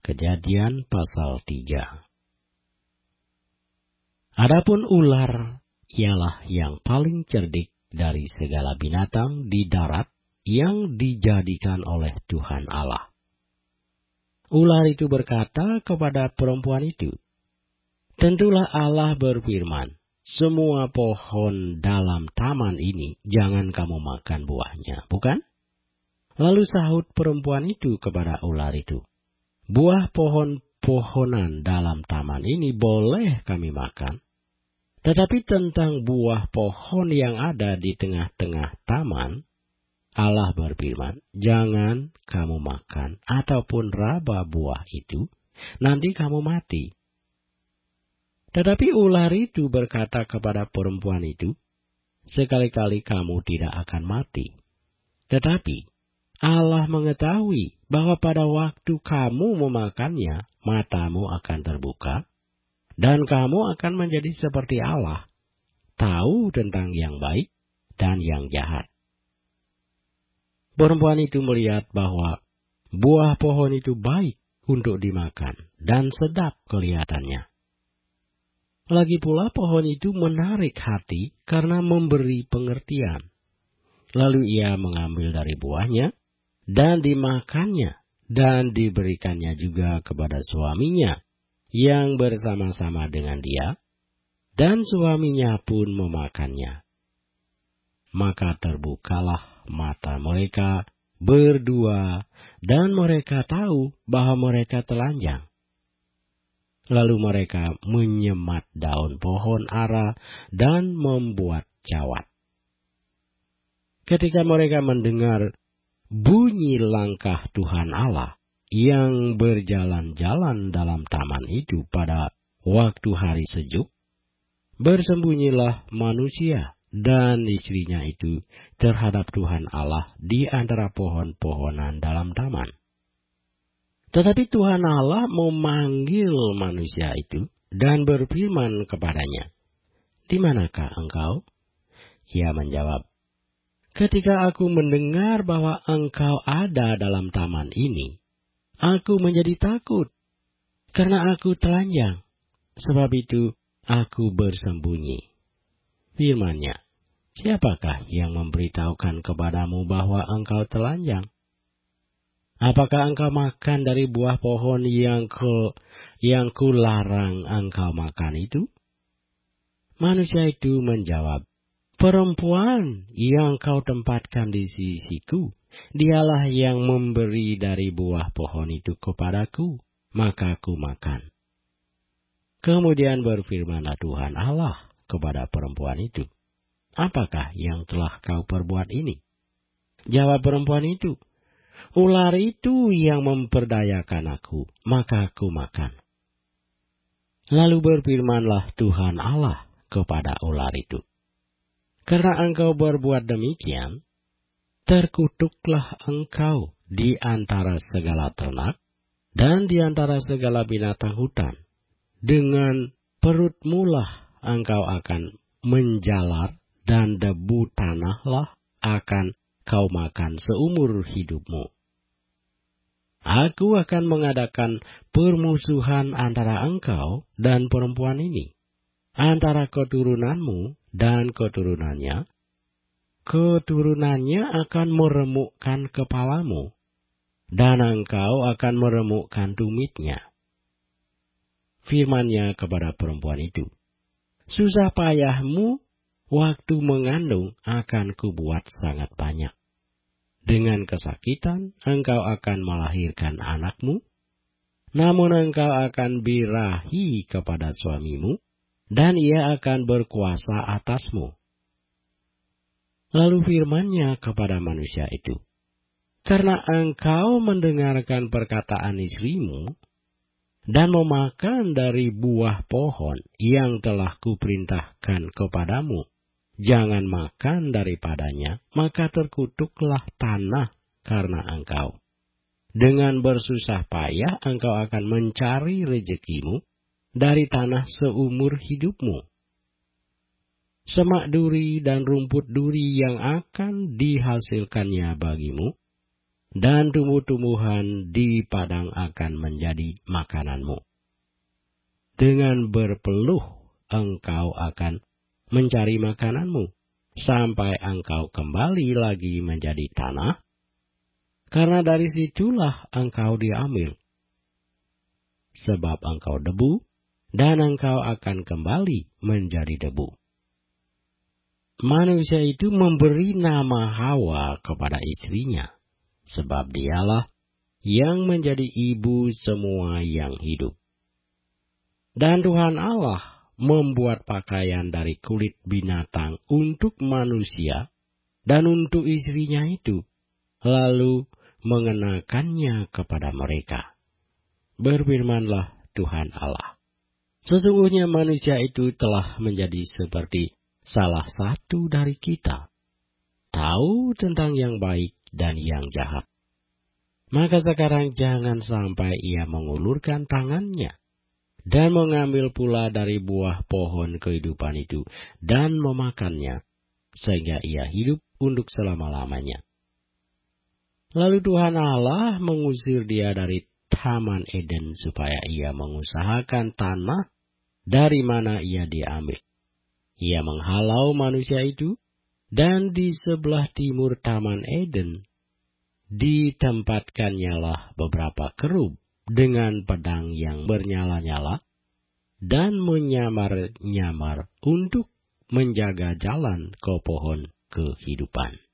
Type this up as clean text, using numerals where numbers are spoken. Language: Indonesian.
Kejadian pasal 3. Adapun ular ialah yang paling cerdik dari segala binatang di darat yang dijadikan oleh Tuhan Allah. Ular itu berkata kepada perempuan itu, "Tentulah Allah berfirman, semua pohon dalam taman ini jangan kamu makan buahnya, bukan?" Lalu sahut perempuan itu kepada ular itu, "Buah pohon-pohonan dalam taman ini boleh kami makan. Tetapi tentang buah pohon yang ada di tengah-tengah taman, Allah berfirman, jangan kamu makan ataupun raba buah itu, nanti kamu mati." Tetapi ular itu berkata kepada perempuan itu, "Sekali-kali kamu tidak akan mati. Tetapi Allah mengetahui bahwa pada waktu kamu memakannya, matamu akan terbuka, dan kamu akan menjadi seperti Allah, tahu tentang yang baik dan yang jahat." Perempuan itu melihat bahwa buah pohon itu baik untuk dimakan dan sedap kelihatannya. Lagi pula pohon itu menarik hati karena memberi pengertian. Lalu ia mengambil dari buahnya dan dimakannya, dan diberikannya juga kepada suaminya yang bersama-sama dengan dia, dan suaminya pun memakannya. Maka terbukalah mata mereka berdua, dan mereka tahu bahwa mereka telanjang. Lalu mereka menyemat daun pohon ara dan membuat cawat. Ketika mereka mendengar bunyi langkah Tuhan Allah yang berjalan-jalan dalam taman itu pada waktu hari sejuk, bersembunyilah manusia dan istrinya itu terhadap Tuhan Allah di antara pohon-pohonan dalam taman. Tetapi Tuhan Allah memanggil manusia itu dan berfirman kepadanya, "Di manakah engkau?" Ia menjawab, "Ketika aku mendengar bahwa engkau ada dalam taman ini, aku menjadi takut, karena aku telanjang. Sebab itu aku bersembunyi." Firman-Nya, "Siapakah yang memberitahukan kepadamu bahwa engkau telanjang? Apakah engkau makan dari buah pohon yang kularang engkau makan itu?" Manusia itu menjawab, "Perempuan yang kau tempatkan di sisiku, dialah yang memberi dari buah pohon itu kepadaku, maka aku makan." Kemudian berfirmanlah Tuhan Allah kepada perempuan itu, "Apakah yang telah kau perbuat ini?" Jawab perempuan itu, "Ular itu yang memperdayakan aku, maka aku makan." Lalu berfirmanlah Tuhan Allah kepada ular itu, "Karena engkau berbuat demikian, terkutuklah engkau di antara segala ternak dan di antara segala binatang hutan. Dengan perutmulah engkau akan menjalar, dan debu tanahlah akan kau makan seumur hidupmu. Aku akan mengadakan permusuhan antara engkau dan perempuan ini, antara keturunanmu dan keturunannya. Keturunannya akan meremukkan kepalamu, dan engkau akan meremukkan tumitnya." Firman-Nya kepada perempuan itu, "Susah payahmu waktu mengandung akan kubuat sangat banyak. Dengan kesakitan engkau akan melahirkan anakmu, namun engkau akan birahi kepada suamimu, dan ia akan berkuasa atasmu." Lalu firman-Nya kepada manusia itu, "Karena engkau mendengarkan perkataan istrimu, dan memakan dari buah pohon yang telah kuperintahkan kepadamu, jangan makan daripadanya, maka terkutuklah tanah karena engkau. Dengan bersusah payah engkau akan mencari rezekimu dari tanah seumur hidupmu. Semak duri dan rumput duri yang akan dihasilkannya bagimu, dan tumbuh-tumbuhan di padang akan menjadi makananmu. Dengan berpeluh engkau akan mencari makananmu, sampai engkau kembali lagi menjadi tanah, karena dari situlah engkau diambil. Sebab engkau debu, dan engkau akan kembali menjadi debu. Manusia itu memberi nama Hawa kepada istrinya, sebab dialah yang menjadi ibu semua yang hidup. Dan Tuhan Allah membuat pakaian dari kulit binatang untuk manusia dan untuk istrinya itu, lalu mengenakannya kepada mereka. Berfirmanlah Tuhan Allah, sesungguhnya manusia itu telah menjadi seperti salah satu dari kita, tahu tentang yang baik dan yang jahat. Maka sekarang jangan sampai ia mengulurkan tangannya dan mengambil pula dari buah pohon kehidupan itu dan memakannya, sehingga ia hidup untuk selama-lamanya. Lalu Tuhan Allah mengusir dia dari Taman Eden supaya ia mengusahakan tanah dari mana ia diambil. Ia menghalau manusia itu, dan di sebelah timur Taman Eden ditempatkannya beberapa kerub dengan pedang yang bernyala-nyala dan menyamar-nyamar untuk menjaga jalan ke pohon kehidupan.